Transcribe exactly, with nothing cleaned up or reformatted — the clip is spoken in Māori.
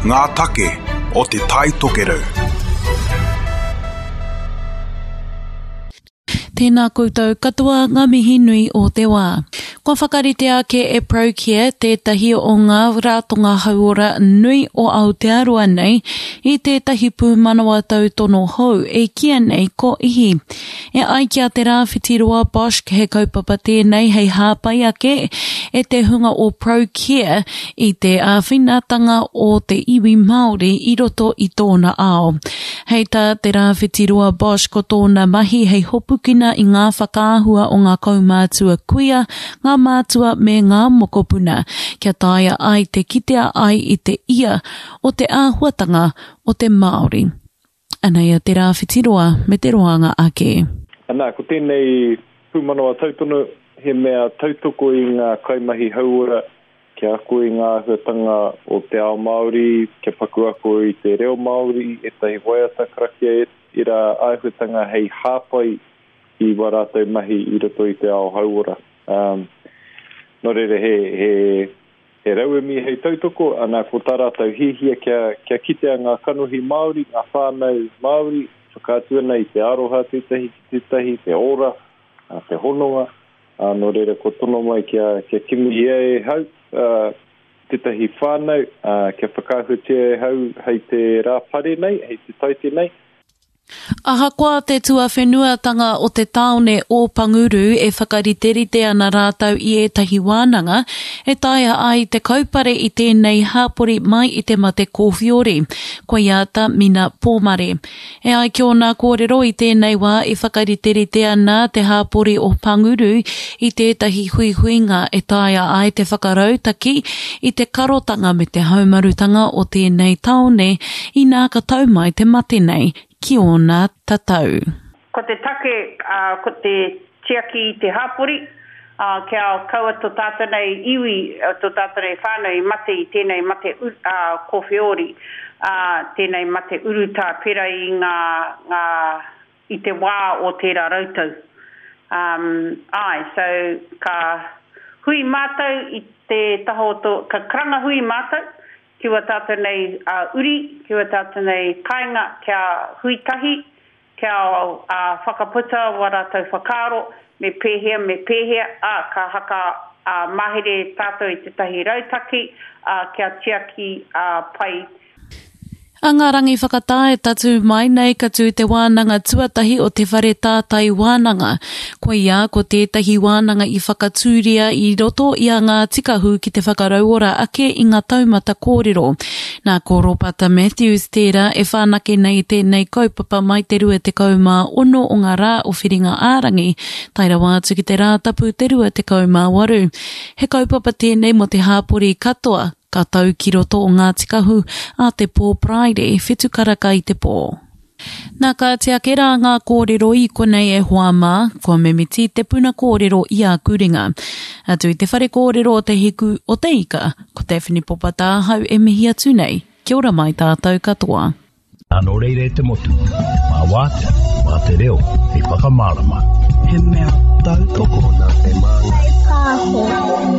ngā take o te tai tokerau. Tēnā koutou katoa ngā mihi nui o te wā. Kua whakaritea ke e ProCare, tētahi o ngā rātonga hauora nui o Aotearoa nei, i tētahi pūmanawa tau tono hou e kia nei ko ihi. E ai kia te rāwhitiroa Bosch he kaupapa tēnei hei hāpai ake, e te hunga o ProCare i te āwhinatanga o te iwi Māori i roto i tōna ao. Hei tā te rāwhitiroa Bosch ko tōna mahi hei hopukina i ngā whakaahua o ngā kaumātua kuia, ngā mātua me ngā mokopuna, kia taia ai te kitea ai i te ia o te āhuatanga o te Māori. Anei te rāwhitiroa me te roanga ake. Anā, ko tēnei pūmanawa tautonu, he mea tautoko i ngā kaimahi hauora, kia ako i ngā āhuatanga o te ao Māori, kia paku ako i te reo Māori, e tahi waiata karakia e, i rā āhuatanga hei hāpai i warātou mahi i roto i te ao hauora. Um, no rere he, he, he rauemi hei tautoko, anā ko tā rātou hihia kia, kia kitea ngā kanuhi Māori, ngā whānau Māori, whakātuana i te aroha tētahi, tētahi, te ora, te hononga, uh, no rere ko tono mai kia, kia kimi ia e hau, uh, tētahi whānau, uh, kia whakāhutia e hau hei te rāpare nei, hei te taite nei. Ahakoa te tua whenuatanga o te taone o Panguru e whakariterite ana rātau i etahi wānanga, e taia ai te kaupare i tēnei hāpori mai i te mate kōwhiori, ko iata mina pōmare. E ai kia nā kōrero i tēnei wā e whakariterite ana te hāpori o Panguru i tētahi hui huinga, e taia ai te whakarautaki i te karotanga me te haumarutanga o tēnei taone i nā ka tau mai te mate nei. Ki ona tatau. Ko te take, uh, ko te tiaki i te hapori, uh, kia kaua tō tātanei iwi, uh, tō tātanei whānau i mate i tēnei mate uh, kōwhiori, uh, tēnei mate uruta pera i ngā, ngā, i te wā o tērā rautau. Um, ai, so ka hui mātou i te taho tō, ka kranga hui mātou, kiwa tātou nei uh, uri, kiwa tātou nei kainga, kia huitahi, kia uh, whakaputa, waratau whakaro, me pēhea, me pēhea, a uh, ka haka uh, mahere tātou i te tahi rautaki, uh, kia tiaki uh, pai. Angarangi whakatae tatu mai nei ka tū te wānanga tuatahi o te whare tātai wānanga. Ko ia, ko tētahi wānanga i whakatūria i roto i a ngā tikahu ki te whakarauora ake i ngā taumata kōrero. Nā kōropata Matthews tērā e whānake nei tēnei kaupapa mai te rua te kaumā ono o ngā rā o whiringa ārangi, taira wātu ki te rā tapu te rua te kaumā waru. He kaupapa tēnei mo te hāpori katoa, ka tau ki roto o ngā tikahu a te pō praire, whetu karaka i te pō. Nā ka te akera ngā kōrero i konei e hoa mā, kua memiti te puna kōrero i a kuringa. Atu i te whare kōrero o te hiku o te ika, ko te whinipopata hau e mihi atu nei. Kia ora mai tātou katoa. Anō reire te motu, mā wātea, mā te reo, hei whakamārama. He mea tautoko nā te mana. Kāho.